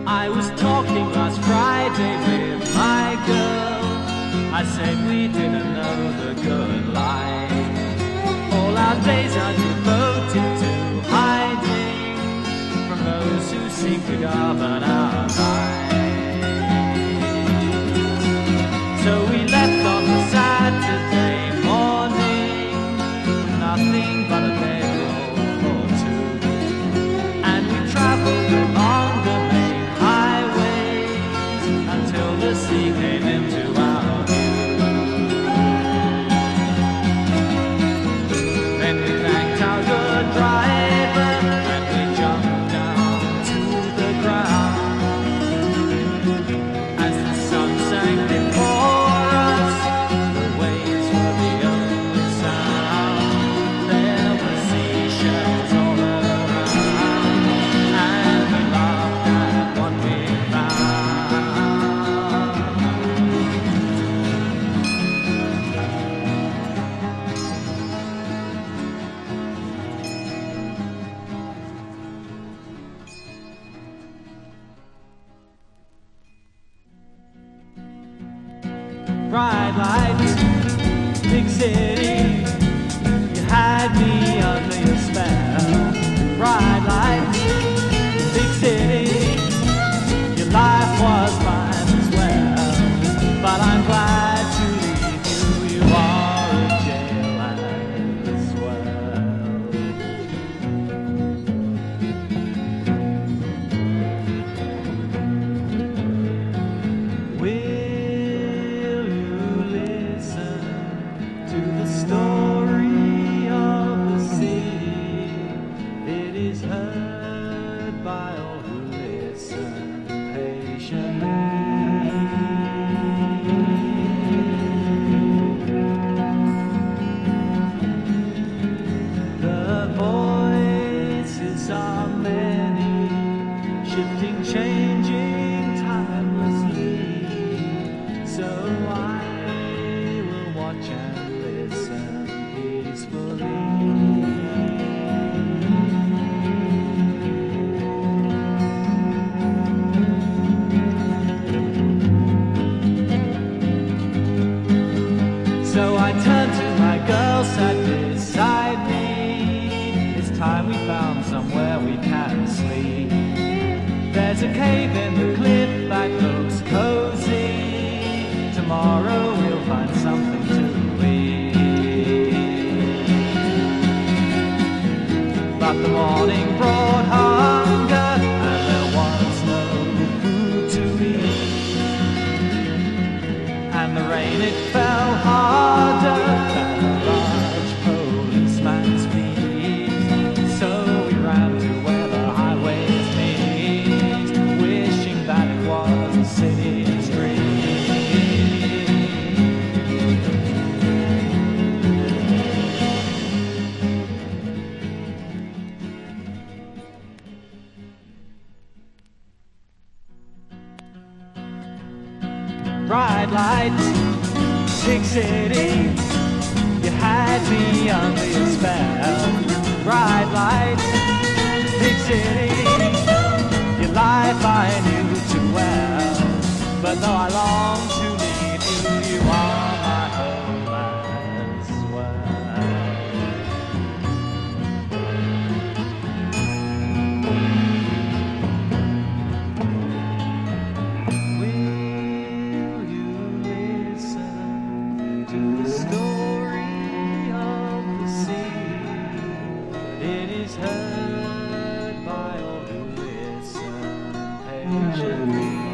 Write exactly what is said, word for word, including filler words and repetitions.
I was talking last Friday with my girl. I said we didn't know the good life. All our days are devoted to hiding from those who seek to govern our lives. So we left on the Saturday morning with nothing but a bedroll or two, and we travelled along the main highways until the sea came into our view. Then we thanked our good driver and we jumped down to the ground. As the sun sank before us, the waves were the only sound. There were seashells all around, and we laughed at what we bright lights, big city, you had me under your spell. Bright lights, big city, your life was mine as well. But I'm glad to leave you, you are in jail as well. Will to the story of the city? It is heard by all who listen patiently. The voices are many, shifting, changing timelessly. So I will watch and listen peacefully. So I turned to my girl, sat beside me. It's time we found somewhere we can sleep. There's a cave in the cliff that looks cozy. Tomorrow we'll find something to but the morning brought hunger, and there was no food to eat. And the rain, it fell harder than a large policeman's feet. So we ran to where the highways meet, wishing that it was a city street. Bright lights, big city, you had me under your spell. Bright lights, big city, your life I knew too well. But though I long to leave you, you are my home as to the story of the sea. It is heard by all who listen patiently.